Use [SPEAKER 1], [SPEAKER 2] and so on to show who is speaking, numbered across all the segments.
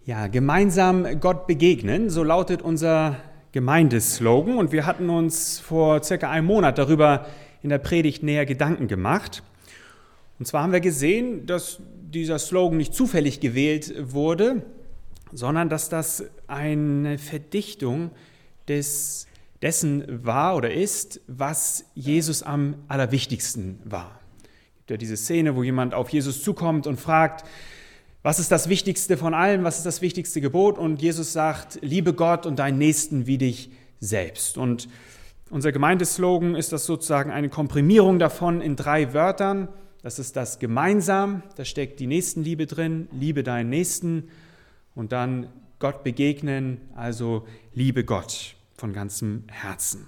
[SPEAKER 1] Ja, gemeinsam Gott begegnen, so lautet unser Gemeindeslogan. Und wir hatten uns vor circa einem Monat darüber in der Predigt näher Gedanken gemacht. Und zwar haben wir gesehen, dass dieser Slogan nicht zufällig gewählt wurde, sondern dass das eine Verdichtung dessen war oder ist, was Jesus am allerwichtigsten war. Es gibt ja diese Szene, wo jemand auf Jesus zukommt und fragt, was ist das Wichtigste von allem, was ist das wichtigste Gebot? Und Jesus sagt, liebe Gott und deinen Nächsten wie dich selbst. Und unser Gemeindeslogan ist das sozusagen eine Komprimierung davon in 3 Wörtern. Das ist das gemeinsam, da steckt die Nächstenliebe drin, liebe deinen Nächsten und dann Gott begegnen, also liebe Gott von ganzem Herzen.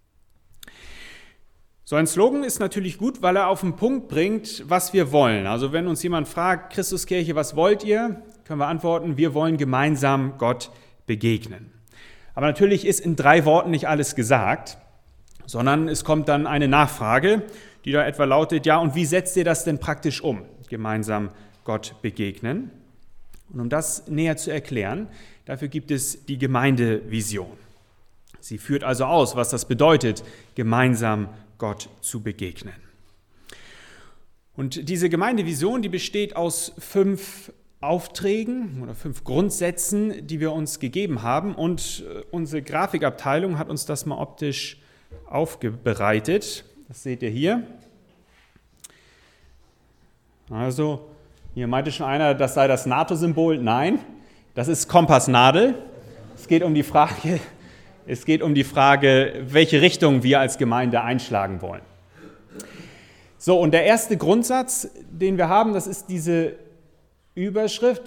[SPEAKER 1] So ein Slogan ist natürlich gut, weil er auf den Punkt bringt, was wir wollen. Also wenn uns jemand fragt, Christuskirche, was wollt ihr? Können wir antworten, wir wollen gemeinsam Gott begegnen. Aber natürlich ist in 3 Worten nicht alles gesagt, sondern es kommt dann eine Nachfrage, die da etwa lautet, ja, und wie setzt ihr das denn praktisch um? Gemeinsam Gott begegnen. Und um das näher zu erklären, dafür gibt es die Gemeindevision. Sie führt also aus, was das bedeutet, gemeinsam Gott zu begegnen. Und diese Gemeindevision, die besteht aus 5 Aufträgen oder 5 Grundsätzen, die wir uns gegeben haben. Und unsere Grafikabteilung hat uns das mal optisch aufbereitet. Das seht ihr hier. Also, hier meinte schon einer, das sei das NATO-Symbol. Nein, das ist Kompassnadel. Es geht um die Frage, welche Richtung wir als Gemeinde einschlagen wollen. So, und der erste Grundsatz, den wir haben, das ist diese Überschrift,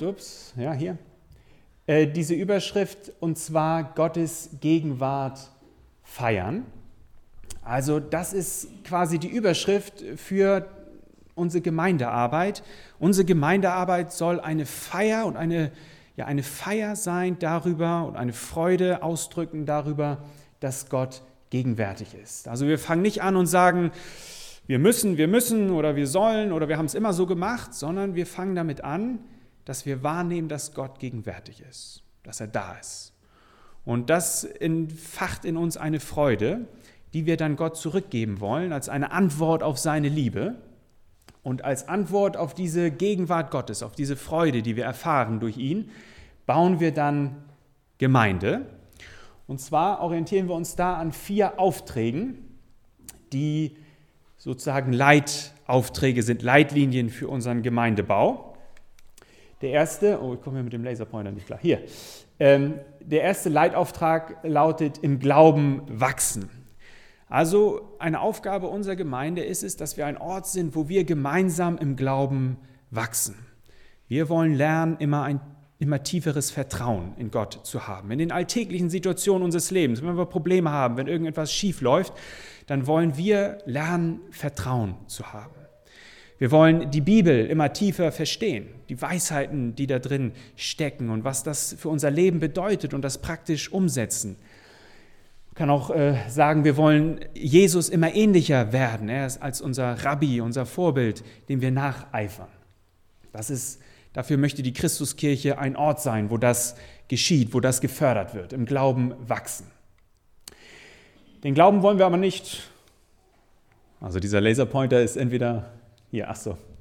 [SPEAKER 1] diese Überschrift, und zwar Gottes Gegenwart feiern. Also das ist quasi die Überschrift für unsere Gemeindearbeit. Unsere Gemeindearbeit soll eine Feier und eine Feier sein darüber und eine Freude ausdrücken darüber, dass Gott gegenwärtig ist. Also wir fangen nicht an und sagen, wir müssen oder wir sollen oder wir haben es immer so gemacht, sondern wir fangen damit an, dass wir wahrnehmen, dass Gott gegenwärtig ist, dass er da ist. Und das entfacht in uns eine Freude, die wir dann Gott zurückgeben wollen, als eine Antwort auf seine Liebe. Und als Antwort auf diese Gegenwart Gottes, auf diese Freude, die wir erfahren durch ihn, bauen wir dann Gemeinde. Und zwar orientieren wir uns da an 4 Aufträgen, die sozusagen Leitaufträge sind, Leitlinien für unseren Gemeindebau. Der erste, ich komme hier mit dem Laserpointer nicht klar, hier. Der erste Leitauftrag lautet, im Glauben wachsen. Also eine Aufgabe unserer Gemeinde ist es, dass wir ein Ort sind, wo wir gemeinsam im Glauben wachsen. Wir wollen lernen, immer tieferes Vertrauen in Gott zu haben. In den alltäglichen Situationen unseres Lebens, wenn wir Probleme haben, wenn irgendetwas schief läuft, dann wollen wir lernen, Vertrauen zu haben. Wir wollen die Bibel immer tiefer verstehen, die Weisheiten, die da drin stecken und was das für unser Leben bedeutet und das praktisch umsetzen. Man kann auch sagen, wir wollen Jesus immer ähnlicher werden. Er ist als unser Rabbi, unser Vorbild, dem wir nacheifern. Dafür möchte die Christuskirche ein Ort sein, wo das geschieht, wo das gefördert wird, im Glauben wachsen. Den Glauben wollen wir aber nicht, also dieser Laserpointer ist entweder hier,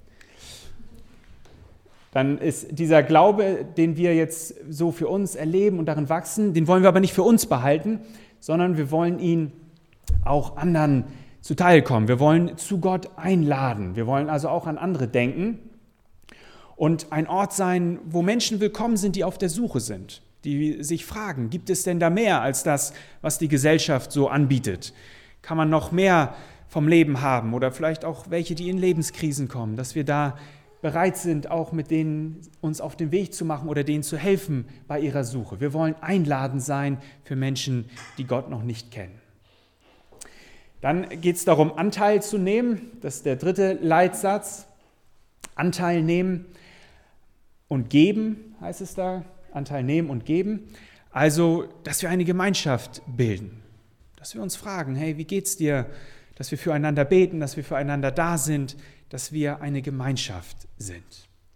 [SPEAKER 1] Dann ist dieser Glaube, den wir jetzt so für uns erleben und darin wachsen, den wollen wir aber nicht für uns behalten, sondern wir wollen ihn auch anderen zuteilkommen. Wir wollen zu Gott einladen. Wir wollen also auch an andere denken und ein Ort sein, wo Menschen willkommen sind, die auf der Suche sind, die sich fragen, gibt es denn da mehr als das, was die Gesellschaft so anbietet? Kann man noch mehr vom Leben haben oder vielleicht auch welche, die in Lebenskrisen kommen, dass wir da bereit sind, auch mit denen uns auf den Weg zu machen oder denen zu helfen bei ihrer Suche. Wir wollen einladend sein für Menschen, die Gott noch nicht kennen. Dann geht es darum, Anteil zu nehmen. Das ist der 3. Leitsatz. Anteil nehmen und geben, heißt es da. Anteil nehmen und geben. Also, dass wir eine Gemeinschaft bilden. Dass wir uns fragen, hey, wie geht's dir? Dass wir füreinander beten, dass wir füreinander da sind, dass wir eine Gemeinschaft sind.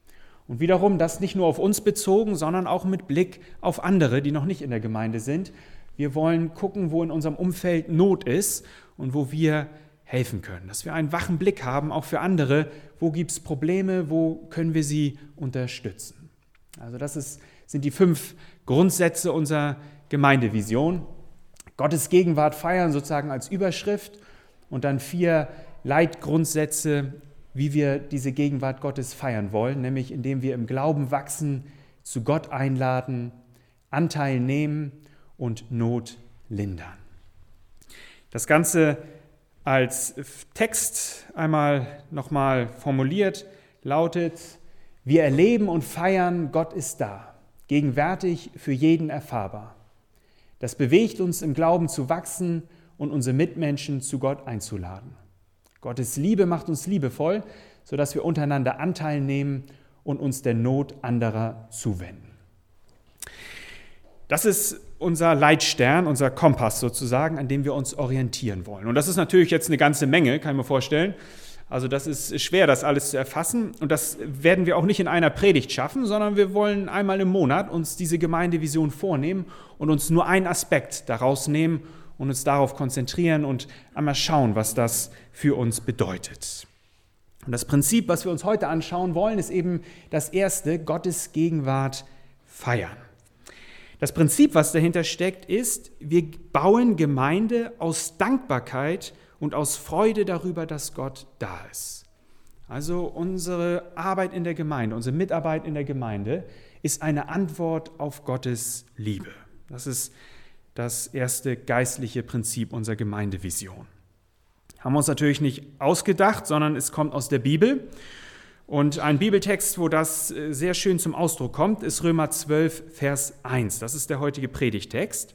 [SPEAKER 1] Und wiederum das nicht nur auf uns bezogen, sondern auch mit Blick auf andere, die noch nicht in der Gemeinde sind. Wir wollen gucken, wo in unserem Umfeld Not ist und wo wir helfen können. Dass wir einen wachen Blick haben, auch für andere. Wo gibt es Probleme, wo können wir sie unterstützen? Also das sind die 5 Grundsätze unserer Gemeindevision. Gottes Gegenwart feiern sozusagen als Überschrift und dann 4 Leitgrundsätze, wie wir diese Gegenwart Gottes feiern wollen, nämlich indem wir im Glauben wachsen, zu Gott einladen, Anteil nehmen und Not lindern. Das Ganze als Text nochmal formuliert lautet: Wir erleben und feiern, Gott ist da, gegenwärtig für jeden erfahrbar. Das bewegt uns im Glauben zu wachsen und unsere Mitmenschen zu Gott einzuladen. Gottes Liebe macht uns liebevoll, sodass wir untereinander Anteil nehmen und uns der Not anderer zuwenden. Das ist unser Leitstern, unser Kompass sozusagen, an dem wir uns orientieren wollen. Und das ist natürlich jetzt eine ganze Menge, kann ich mir vorstellen. Also das ist schwer, das alles zu erfassen. Und das werden wir auch nicht in einer Predigt schaffen, sondern wir wollen einmal im Monat uns diese Gemeindevision vornehmen und uns nur einen Aspekt daraus nehmen und uns darauf konzentrieren und einmal schauen, was das für uns bedeutet. Und das Prinzip, was wir uns heute anschauen wollen, ist eben das erste: Gottes Gegenwart feiern. Das Prinzip, was dahinter steckt, ist, wir bauen Gemeinde aus Dankbarkeit und aus Freude darüber, dass Gott da ist. Also unsere Arbeit in der Gemeinde, unsere Mitarbeit in der Gemeinde ist eine Antwort auf Gottes Liebe. Das ist das erste geistliche Prinzip unserer Gemeindevision. Haben wir uns natürlich nicht ausgedacht, sondern es kommt aus der Bibel. Und ein Bibeltext, wo das sehr schön zum Ausdruck kommt, ist Römer 12, Vers 1. Das ist der heutige Predigtext.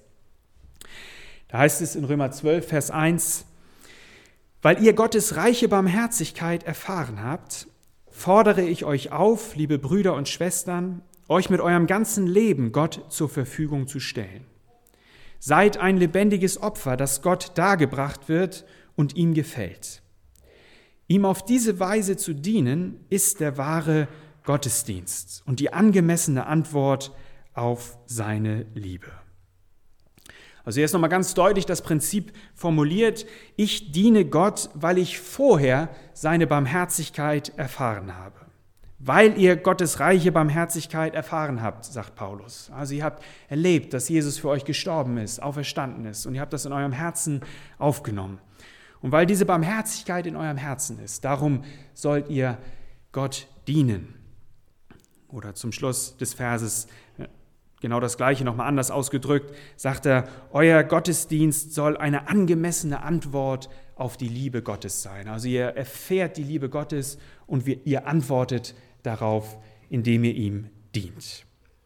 [SPEAKER 1] Da heißt es in Römer 12, Vers 1: Weil ihr Gottes reiche Barmherzigkeit erfahren habt, fordere ich euch auf, liebe Brüder und Schwestern, euch mit eurem ganzen Leben Gott zur Verfügung zu stellen. Seid ein lebendiges Opfer, das Gott dargebracht wird und ihm gefällt. Ihm auf diese Weise zu dienen, ist der wahre Gottesdienst und die angemessene Antwort auf seine Liebe. Also hier ist nochmal ganz deutlich das Prinzip formuliert: Ich diene Gott, weil ich vorher seine Barmherzigkeit erfahren habe. Weil ihr Gottes reiche Barmherzigkeit erfahren habt, sagt Paulus. Also ihr habt erlebt, dass Jesus für euch gestorben ist, auferstanden ist, und ihr habt das in eurem Herzen aufgenommen. Und weil diese Barmherzigkeit in eurem Herzen ist, darum sollt ihr Gott dienen. Oder zum Schluss des Verses genau das Gleiche nochmal anders ausgedrückt, sagt er: Euer Gottesdienst soll eine angemessene Antwort auf die Liebe Gottes sein. Also ihr erfährt die Liebe Gottes und ihr antwortet darauf, indem ihr ihm dient.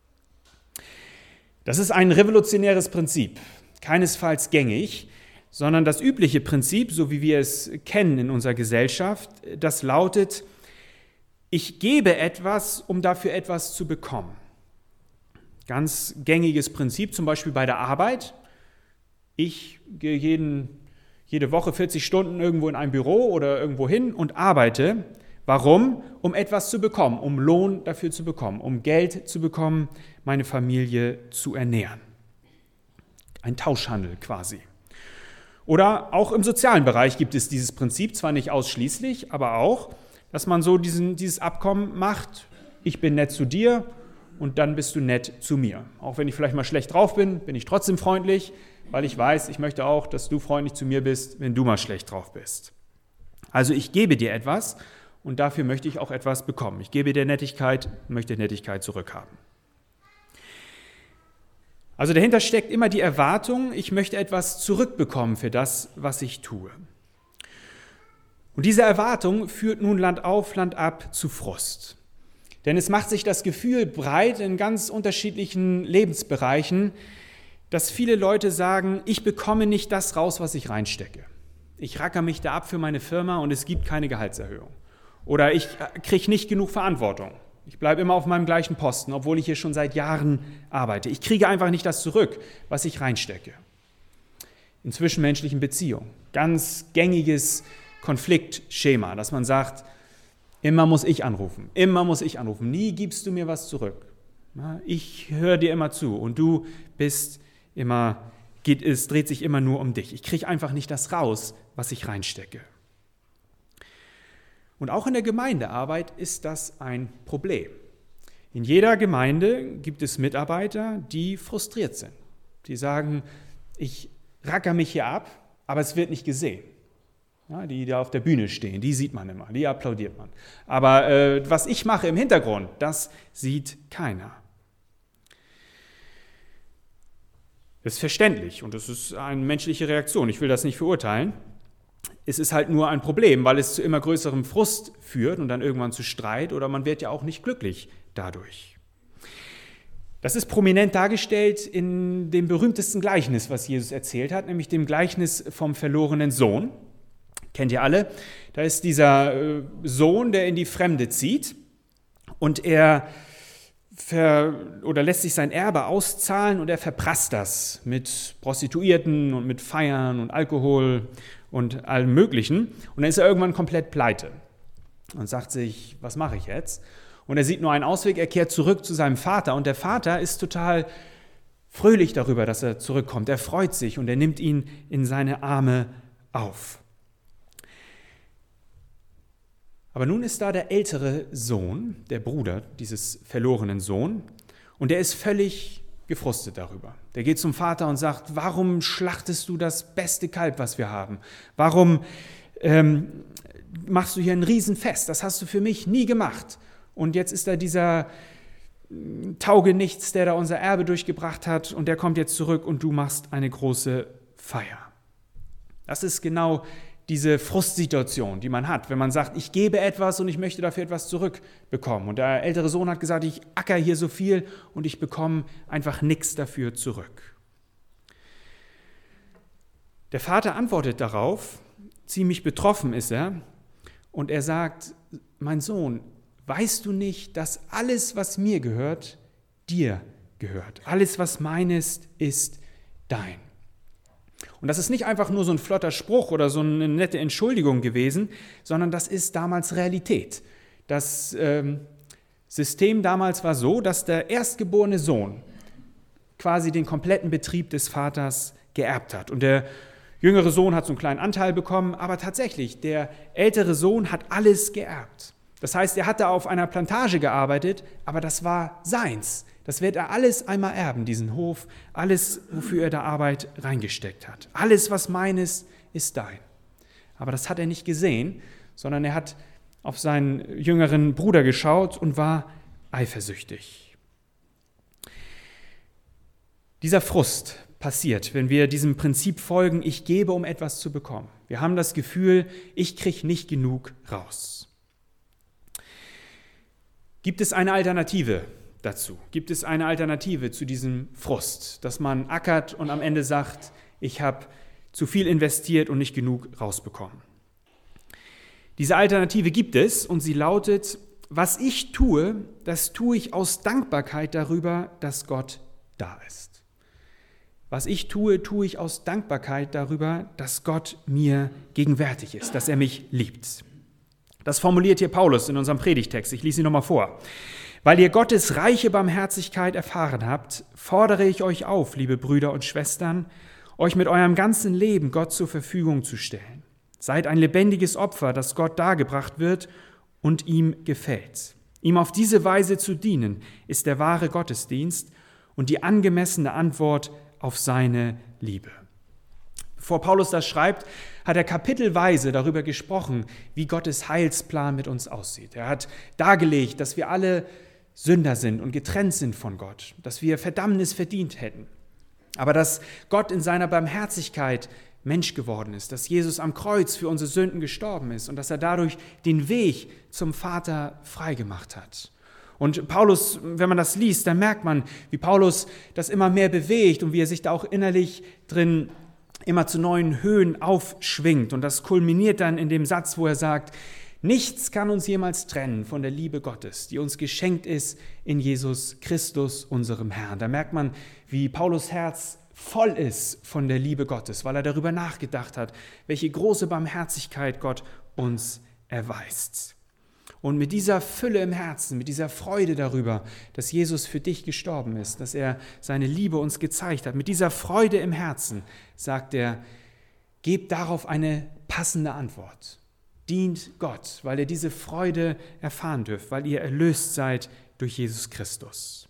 [SPEAKER 1] Das ist ein revolutionäres Prinzip, keinesfalls gängig, sondern das übliche Prinzip, so wie wir es kennen in unserer Gesellschaft, das lautet: Ich gebe etwas, um dafür etwas zu bekommen. Ganz gängiges Prinzip, zum Beispiel bei der Arbeit. Ich gehe jede Woche 40 Stunden irgendwo in ein Büro oder irgendwo hin und arbeite. Warum? Um etwas zu bekommen, um Lohn dafür zu bekommen, um Geld zu bekommen, meine Familie zu ernähren. Ein Tauschhandel quasi. Oder auch im sozialen Bereich gibt es dieses Prinzip, zwar nicht ausschließlich, aber auch, dass man so dieses Abkommen macht: Ich bin nett zu dir und dann bist du nett zu mir. Auch wenn ich vielleicht mal schlecht drauf bin, bin ich trotzdem freundlich, weil ich weiß, ich möchte auch, dass du freundlich zu mir bist, wenn du mal schlecht drauf bist. Also ich gebe dir etwas und dafür möchte ich auch etwas bekommen. Ich gebe dir Nettigkeit, möchte Nettigkeit zurückhaben. Also dahinter steckt immer die Erwartung, ich möchte etwas zurückbekommen für das, was ich tue. Und diese Erwartung führt nun Land auf, Land ab zu Frust. Denn es macht sich das Gefühl breit in ganz unterschiedlichen Lebensbereichen, dass viele Leute sagen: Ich bekomme nicht das raus, was ich reinstecke. Ich racker mich da ab für meine Firma und es gibt keine Gehaltserhöhung. Oder ich kriege nicht genug Verantwortung. Ich bleibe immer auf meinem gleichen Posten, obwohl ich hier schon seit Jahren arbeite. Ich kriege einfach nicht das zurück, was ich reinstecke. In zwischenmenschlichen Beziehungen. Ganz gängiges Konfliktschema, dass man sagt: Immer muss ich anrufen, nie gibst du mir was zurück. Ich höre dir immer zu und du bist immer, es dreht sich immer nur um dich. Ich kriege einfach nicht das raus, was ich reinstecke. Und auch in der Gemeindearbeit ist das ein Problem. In jeder Gemeinde gibt es Mitarbeiter, die frustriert sind. Die sagen, ich racker mich hier ab, aber es wird nicht gesehen. Ja, die da auf der Bühne stehen, die sieht man immer, die applaudiert man. Aber was ich mache im Hintergrund, das sieht keiner. Das ist verständlich und das ist eine menschliche Reaktion. Ich will das nicht verurteilen. Es ist halt nur ein Problem, weil es zu immer größerem Frust führt und dann irgendwann zu Streit oder man wird ja auch nicht glücklich dadurch. Das ist prominent dargestellt in dem berühmtesten Gleichnis, was Jesus erzählt hat, nämlich dem Gleichnis vom verlorenen Sohn. Kennt ihr alle? Da ist dieser Sohn, der in die Fremde zieht und er lässt sich sein Erbe auszahlen und er verprasst das mit Prostituierten und mit Feiern und Alkohol und allem Möglichen. Und dann ist er irgendwann komplett pleite und sagt sich, was mache ich jetzt? Und er sieht nur einen Ausweg, er kehrt zurück zu seinem Vater und der Vater ist total fröhlich darüber, dass er zurückkommt. Er freut sich und er nimmt ihn in seine Arme auf. Aber nun ist da der ältere Sohn, der Bruder dieses verlorenen Sohns, und der ist völlig gefrustet darüber. Der geht zum Vater und sagt, warum schlachtest du das beste Kalb, was wir haben? Warum machst du hier ein Riesenfest? Das hast du für mich nie gemacht. Und jetzt ist da dieser Taugenichts, der da unser Erbe durchgebracht hat, und der kommt jetzt zurück und du machst eine große Feier. Das ist genau diese Frustsituation, die man hat, wenn man sagt, ich gebe etwas und ich möchte dafür etwas zurückbekommen. Und der ältere Sohn hat gesagt, ich acker hier so viel und ich bekomme einfach nichts dafür zurück. Der Vater antwortet darauf, ziemlich betroffen ist er, und er sagt, mein Sohn, weißt du nicht, dass alles, was mir gehört, dir gehört? Alles, was meines, ist dein. Und das ist nicht einfach nur so ein flotter Spruch oder so eine nette Entschuldigung gewesen, sondern das ist damals Realität. Das System damals war so, dass der erstgeborene Sohn quasi den kompletten Betrieb des Vaters geerbt hat. Und der jüngere Sohn hat so einen kleinen Anteil bekommen, aber tatsächlich, der ältere Sohn hat alles geerbt. Das heißt, er hat da auf einer Plantage gearbeitet, aber das war seins. Das wird er alles einmal erben, diesen Hof, alles, wofür er da Arbeit reingesteckt hat. Alles, was meines, ist dein. Aber das hat er nicht gesehen, sondern er hat auf seinen jüngeren Bruder geschaut und war eifersüchtig. Dieser Frust passiert, wenn wir diesem Prinzip folgen, ich gebe, um etwas zu bekommen. Wir haben das Gefühl, ich kriege nicht genug raus. Gibt es eine Alternative dazu? Gibt es eine Alternative zu diesem Frust, dass man ackert und am Ende sagt, ich habe zu viel investiert und nicht genug rausbekommen? Diese Alternative gibt es und sie lautet, was ich tue, das tue ich aus Dankbarkeit darüber, dass Gott da ist. Was ich tue, tue ich aus Dankbarkeit darüber, dass Gott mir gegenwärtig ist, dass er mich liebt. Das formuliert hier Paulus in unserem Predigtext. Ich lese ihn nochmal vor. Weil ihr Gottes reiche Barmherzigkeit erfahren habt, fordere ich euch auf, liebe Brüder und Schwestern, euch mit eurem ganzen Leben Gott zur Verfügung zu stellen. Seid ein lebendiges Opfer, das Gott dargebracht wird und ihm gefällt. Ihm auf diese Weise zu dienen, ist der wahre Gottesdienst und die angemessene Antwort auf seine Liebe. Bevor Paulus das schreibt, hat er kapitelweise darüber gesprochen, wie Gottes Heilsplan mit uns aussieht. Er hat dargelegt, dass wir alle Sünder sind und getrennt sind von Gott, dass wir Verdammnis verdient hätten. Aber dass Gott in seiner Barmherzigkeit Mensch geworden ist, dass Jesus am Kreuz für unsere Sünden gestorben ist und dass er dadurch den Weg zum Vater freigemacht hat. Und Paulus, wenn man das liest, dann merkt man, wie Paulus das immer mehr bewegt und wie er sich da auch innerlich drin immer zu neuen Höhen aufschwingt. Und das kulminiert dann in dem Satz, wo er sagt, nichts kann uns jemals trennen von der Liebe Gottes, die uns geschenkt ist in Jesus Christus, unserem Herrn. Da merkt man, wie Paulus Herz voll ist von der Liebe Gottes, weil er darüber nachgedacht hat, welche große Barmherzigkeit Gott uns erweist. Und mit dieser Fülle im Herzen, mit dieser Freude darüber, dass Jesus für dich gestorben ist, dass er seine Liebe uns gezeigt hat, mit dieser Freude im Herzen, sagt er, gebt darauf eine passende Antwort. Dient Gott, weil ihr diese Freude erfahren dürft, weil ihr erlöst seid durch Jesus Christus.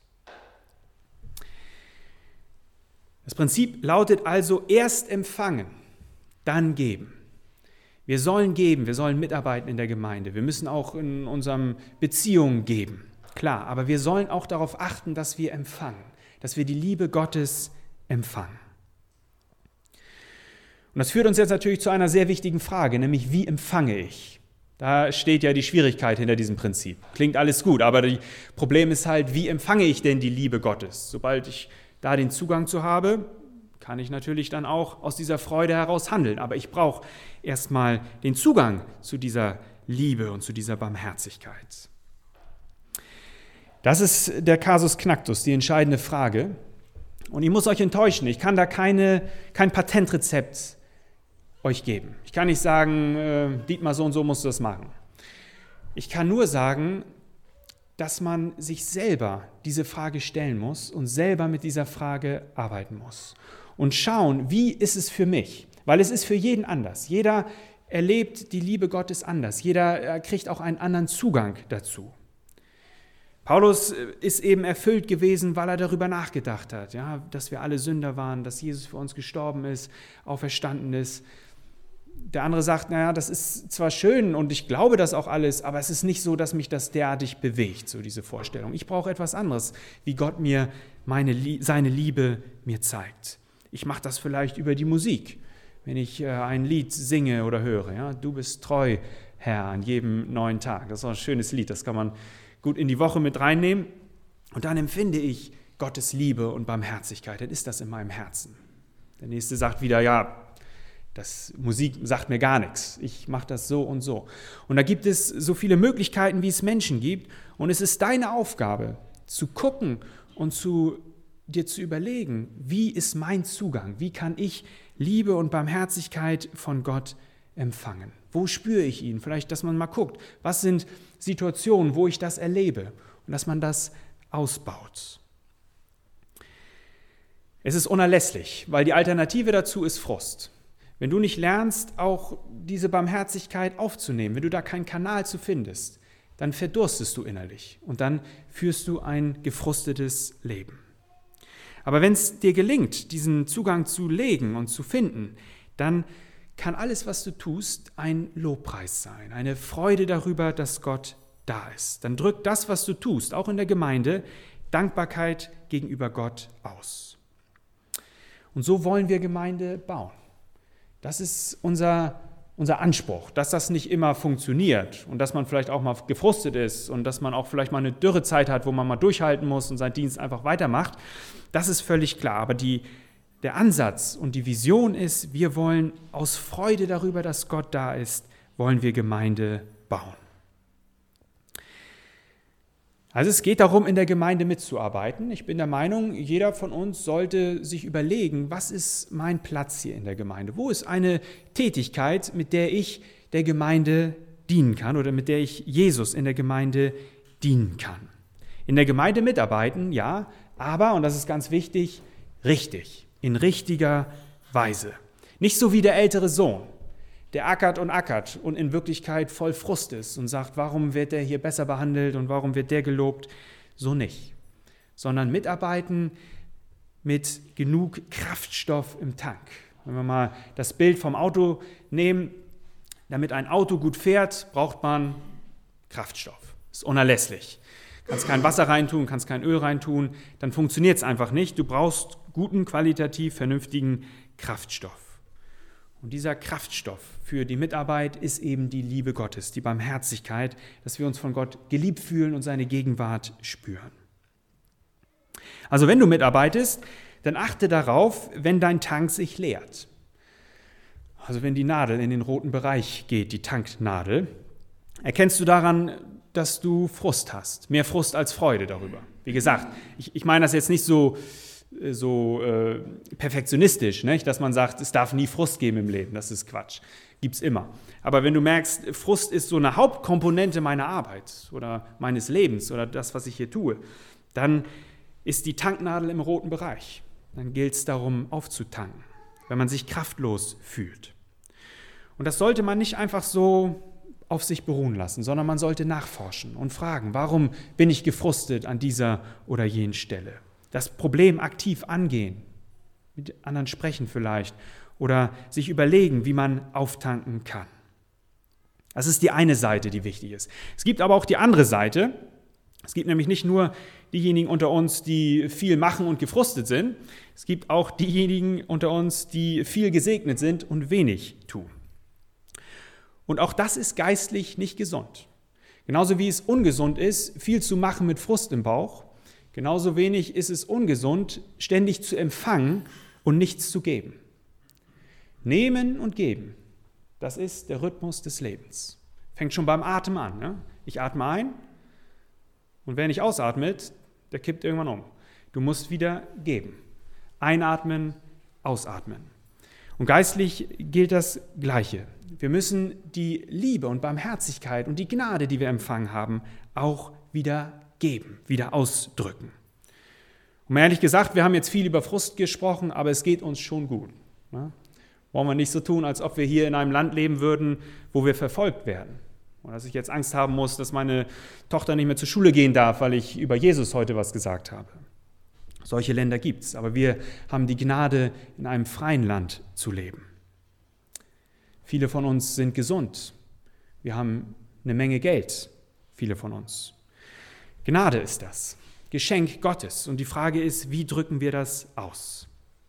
[SPEAKER 1] Das Prinzip lautet also, erst empfangen, dann geben. Wir sollen geben, wir sollen mitarbeiten in der Gemeinde. Wir müssen auch in unseren Beziehungen geben. Klar, aber wir sollen auch darauf achten, dass wir empfangen, dass wir die Liebe Gottes empfangen. Und das führt uns jetzt natürlich zu einer sehr wichtigen Frage, nämlich wie empfange ich? Da steht ja die Schwierigkeit hinter diesem Prinzip. Klingt alles gut, aber das Problem ist halt, wie empfange ich denn die Liebe Gottes? Sobald ich da den Zugang zu habe, kann ich natürlich dann auch aus dieser Freude heraus handeln. Aber ich brauche erstmal den Zugang zu dieser Liebe und zu dieser Barmherzigkeit. Das ist der Kasus Knacktus, die entscheidende Frage. Und ich muss euch enttäuschen, ich kann da kein Patentrezept euch geben. Ich kann nicht sagen, Dietmar, so und so musst du das machen. Ich kann nur sagen, dass man sich selber diese Frage stellen muss und selber mit dieser Frage arbeiten muss. Und schauen, wie ist es für mich? Weil es ist für jeden anders. Jeder erlebt die Liebe Gottes anders. Jeder kriegt auch einen anderen Zugang dazu. Paulus ist eben erfüllt gewesen, weil er darüber nachgedacht hat, ja, dass wir alle Sünder waren, dass Jesus für uns gestorben ist, auferstanden ist. Der andere sagt, naja, das ist zwar schön und ich glaube das auch alles, aber es ist nicht so, dass mich das derartig bewegt, so diese Vorstellung. Ich brauche etwas anderes, wie Gott mir seine Liebe mir zeigt. Ich mache das vielleicht über die Musik, wenn ich ein Lied singe oder höre. Ja? Du bist treu, Herr, an jedem neuen Tag. Das ist auch ein schönes Lied, das kann man gut in die Woche mit reinnehmen. Und dann empfinde ich Gottes Liebe und Barmherzigkeit. Dann ist das in meinem Herzen. Der Nächste sagt wieder, ja, das Musik sagt mir gar nichts. Ich mache das so und so. Und da gibt es so viele Möglichkeiten, wie es Menschen gibt. Und es ist deine Aufgabe, zu gucken und dir zu überlegen, wie ist mein Zugang? Wie kann ich Liebe und Barmherzigkeit von Gott empfangen? Wo spüre ich ihn? Vielleicht, dass man mal guckt, was sind Situationen, wo ich das erlebe und dass man das ausbaut. Es ist unerlässlich, weil die Alternative dazu ist Frust. Wenn du nicht lernst, auch diese Barmherzigkeit aufzunehmen, wenn du da keinen Kanal zu findest, dann verdurstest du innerlich und dann führst du ein gefrustetes Leben. Aber wenn es dir gelingt, diesen Zugang zu legen und zu finden, dann kann alles, was du tust, ein Lobpreis sein, eine Freude darüber, dass Gott da ist. Dann drückt das, was du tust, auch in der Gemeinde, Dankbarkeit gegenüber Gott aus. Und so wollen wir Gemeinde bauen. Das ist unser Anspruch, dass das nicht immer funktioniert und dass man vielleicht auch mal gefrustet ist und dass man auch vielleicht mal eine Dürrezeit hat, wo man mal durchhalten muss und seinen Dienst einfach weitermacht. Das ist völlig klar, aber der Ansatz und die Vision ist, wir wollen aus Freude darüber, dass Gott da ist, wollen wir Gemeinde bauen. Also es geht darum, in der Gemeinde mitzuarbeiten. Ich bin der Meinung, jeder von uns sollte sich überlegen, was ist mein Platz hier in der Gemeinde? Wo ist eine Tätigkeit, mit der ich der Gemeinde dienen kann oder mit der ich Jesus in der Gemeinde dienen kann? In der Gemeinde mitarbeiten, ja, aber, und das ist ganz wichtig, richtig, in richtiger Weise. Nicht so wie der ältere Sohn, der ackert und in Wirklichkeit voll Frust ist und sagt, warum wird der hier besser behandelt und warum wird der gelobt? So nicht, sondern mitarbeiten mit genug Kraftstoff im Tank. Wenn wir mal das Bild vom Auto nehmen, damit ein Auto gut fährt, braucht man Kraftstoff. Das ist unerlässlich. Du kannst kein Wasser reintun, kannst kein Öl reintun, dann funktioniert es einfach nicht. Du brauchst guten, qualitativ vernünftigen Kraftstoff. Und dieser Kraftstoff für die Mitarbeit ist eben die Liebe Gottes, die Barmherzigkeit, dass wir uns von Gott geliebt fühlen und seine Gegenwart spüren. Also wenn du mitarbeitest, dann achte darauf, wenn dein Tank sich leert. Also wenn die Nadel in den roten Bereich geht, die Tanknadel, erkennst du daran, dass du Frust hast. Mehr Frust als Freude darüber. Wie gesagt, ich meine das jetzt nicht so perfektionistisch, nicht? Dass man sagt, es darf nie Frust geben im Leben. Das ist Quatsch. gibt es immer. Aber wenn du merkst, Frust ist so eine Hauptkomponente meiner Arbeit oder meines Lebens oder das, was ich hier tue, dann ist die Tanknadel im roten Bereich. Dann gilt es darum, aufzutanken, wenn man sich kraftlos fühlt. Und das sollte man nicht einfach so auf sich beruhen lassen, sondern man sollte nachforschen und fragen, warum bin ich gefrustet an dieser oder jenen Stelle? Das Problem aktiv angehen, mit anderen sprechen vielleicht oder sich überlegen, wie man auftanken kann. Das ist die eine Seite, die wichtig ist. Es gibt aber auch die andere Seite. Es gibt nämlich nicht nur diejenigen unter uns, die viel machen und gefrustet sind. Es gibt auch diejenigen unter uns, die viel gesegnet sind und wenig tun. Und auch das ist geistlich nicht gesund. Genauso wie es ungesund ist, viel zu machen mit Frust im Bauch, genauso wenig ist es ungesund, ständig zu empfangen und nichts zu geben. Nehmen und geben, das ist der Rhythmus des Lebens. Fängt schon beim Atem an. Ne? Ich atme ein und wer nicht ausatmet, der kippt irgendwann um. Du musst wieder geben. Einatmen, ausatmen. Und geistlich gilt das Gleiche. Wir müssen die Liebe und Barmherzigkeit und die Gnade, die wir empfangen haben, auch wieder geben, wieder ausdrücken. Und ehrlich gesagt, wir haben jetzt viel über Frust gesprochen, aber es geht uns schon gut. Ne? Wollen wir nicht so tun, als ob wir hier in einem Land leben würden, wo wir verfolgt werden. Und dass ich jetzt Angst haben muss, dass meine Tochter nicht mehr zur Schule gehen darf, weil ich über Jesus heute was gesagt habe. Solche Länder gibt es, aber wir haben die Gnade, in einem freien Land zu leben. Viele von uns sind gesund. Wir haben eine Menge Geld, viele von uns. Gnade ist das, Geschenk Gottes. Und die Frage ist, wie drücken wir das aus?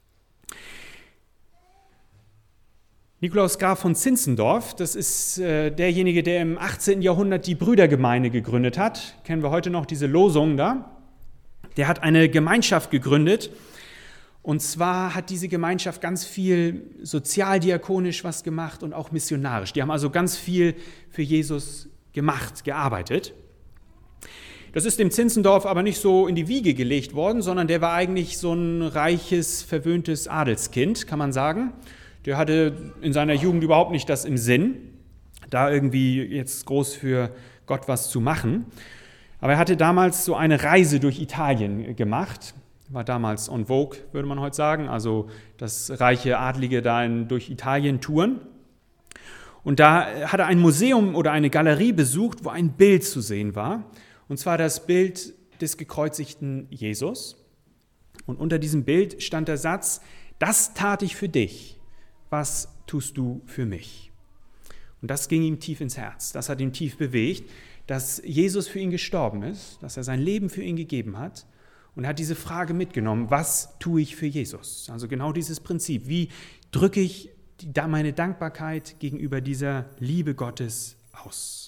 [SPEAKER 1] Nikolaus Graf von Zinzendorf, das ist derjenige, der im 18. Jahrhundert die Brüdergemeinde gegründet hat. Kennen wir heute noch diese Losung da? Der hat eine Gemeinschaft gegründet. Und zwar hat diese Gemeinschaft ganz viel sozialdiakonisch was gemacht und auch missionarisch. Die haben also ganz viel für Jesus gemacht, gearbeitet. Das ist dem Zinzendorf aber nicht so in die Wiege gelegt worden, sondern der war eigentlich so ein reiches, verwöhntes Adelskind, kann man sagen. Der hatte in seiner Jugend überhaupt nicht das im Sinn, da irgendwie jetzt groß für Gott was zu machen. Aber er hatte damals so eine Reise durch Italien gemacht. War damals en vogue, würde man heute sagen, also das reiche Adlige da durch Italien touren. Und da hat er ein Museum oder eine Galerie besucht, wo ein Bild zu sehen war. Und zwar das Bild des gekreuzigten Jesus. Und unter diesem Bild stand der Satz, das tat ich für dich, was tust du für mich? Und das ging ihm tief ins Herz, das hat ihn tief bewegt, dass Jesus für ihn gestorben ist, dass er sein Leben für ihn gegeben hat. Und er hat diese Frage mitgenommen, was tue ich für Jesus? Also genau dieses Prinzip, wie drücke ich meine Dankbarkeit gegenüber dieser Liebe Gottes aus?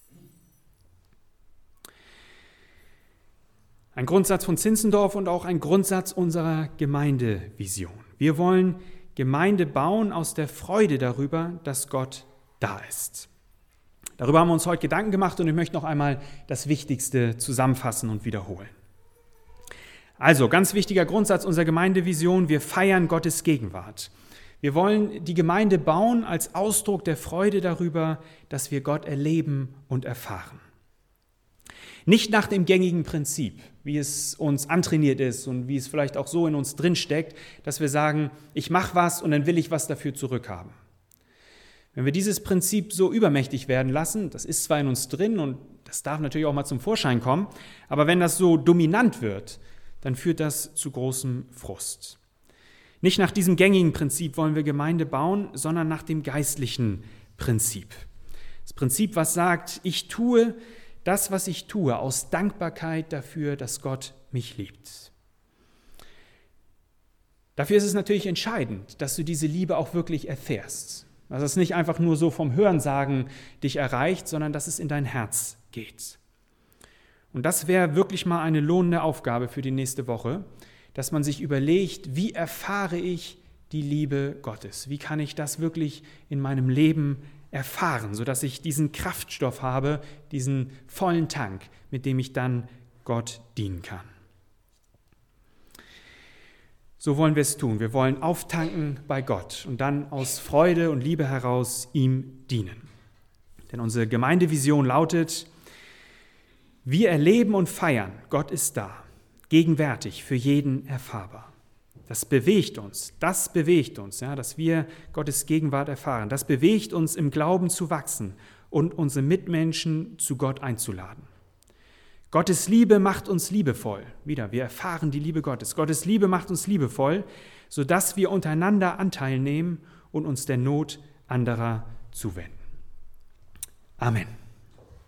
[SPEAKER 1] Ein Grundsatz von Zinzendorf und auch ein Grundsatz unserer Gemeindevision. Wir wollen Gemeinde bauen aus der Freude darüber, dass Gott da ist. Darüber haben wir uns heute Gedanken gemacht und ich möchte noch einmal das Wichtigste zusammenfassen und wiederholen. Also, ganz wichtiger Grundsatz unserer Gemeindevision, wir feiern Gottes Gegenwart. Wir wollen die Gemeinde bauen als Ausdruck der Freude darüber, dass wir Gott erleben und erfahren. Nicht nach dem gängigen Prinzip, wie es uns antrainiert ist und wie es vielleicht auch so in uns drinsteckt, dass wir sagen, ich mache was und dann will ich was dafür zurückhaben. Wenn wir dieses Prinzip so übermächtig werden lassen, das ist zwar in uns drin und das darf natürlich auch mal zum Vorschein kommen, aber wenn das so dominant wird, dann führt das zu großem Frust. Nicht nach diesem gängigen Prinzip wollen wir Gemeinde bauen, sondern nach dem geistlichen Prinzip. Das Prinzip, was sagt, ich tue das, was ich tue, aus Dankbarkeit dafür, dass Gott mich liebt. Dafür ist es natürlich entscheidend, dass du diese Liebe auch wirklich erfährst. Dass es nicht einfach nur so vom Hörensagen dich erreicht, sondern dass es in dein Herz geht. Und das wäre wirklich mal eine lohnende Aufgabe für die nächste Woche, dass man sich überlegt, wie erfahre ich die Liebe Gottes? Wie kann ich das wirklich in meinem Leben erfahren, sodass ich diesen Kraftstoff habe, diesen vollen Tank, mit dem ich dann Gott dienen kann? So wollen wir es tun. Wir wollen auftanken bei Gott und dann aus Freude und Liebe heraus ihm dienen. Denn unsere Gemeindevision lautet: Wir erleben und feiern, Gott ist da, gegenwärtig, für jeden erfahrbar. Das bewegt uns, ja, dass wir Gottes Gegenwart erfahren. Das bewegt uns, im Glauben zu wachsen und unsere Mitmenschen zu Gott einzuladen. Gottes Liebe macht uns liebevoll. Wieder, wir erfahren die Liebe Gottes. Gottes Liebe macht uns liebevoll, sodass wir untereinander Anteil nehmen und uns der Not anderer zuwenden. Amen.